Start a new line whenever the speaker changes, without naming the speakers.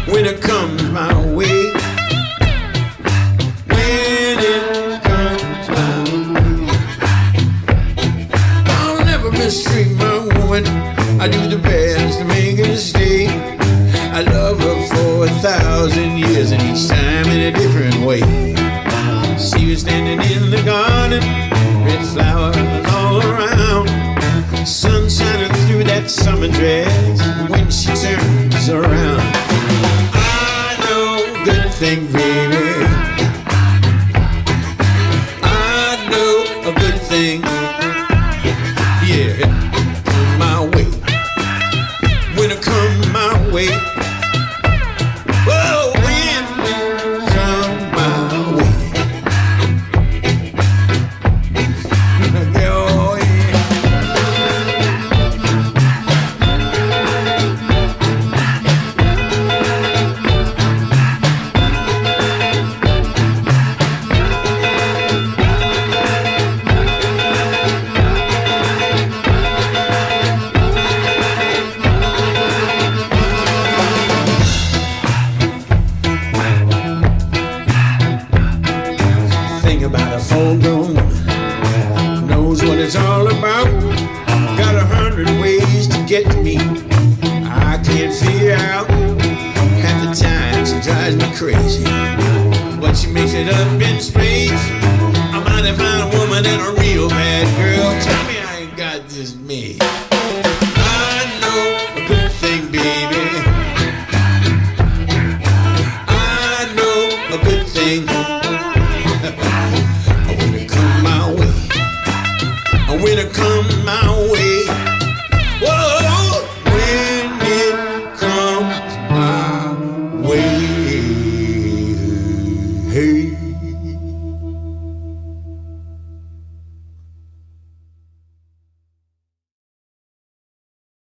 when it comes my way. When it comes my way. I'll never mistreat my woman. I do the best to make her stay. I love her for 1,000 years, and each time in a different way. She was standing in the garden, red flowers all around, sun shining through that summer dress when she turns around. I know a good thing, baby. I know a good thing. Yeah, my way. When it comes my way. Whoa, when it comes my way. Oh, yeah. Think about a full-grown woman, knows what it's all about. Got 100 ways to get to me. I can't figure out. Half the time she drives me crazy, but she makes it up in spades. I might have found a woman and a real bad girl. Tell me I ain't got this made. I know a good thing, baby. I know a good thing. When it come my way. When it come my way. Whoa, when it comes my way. Hey.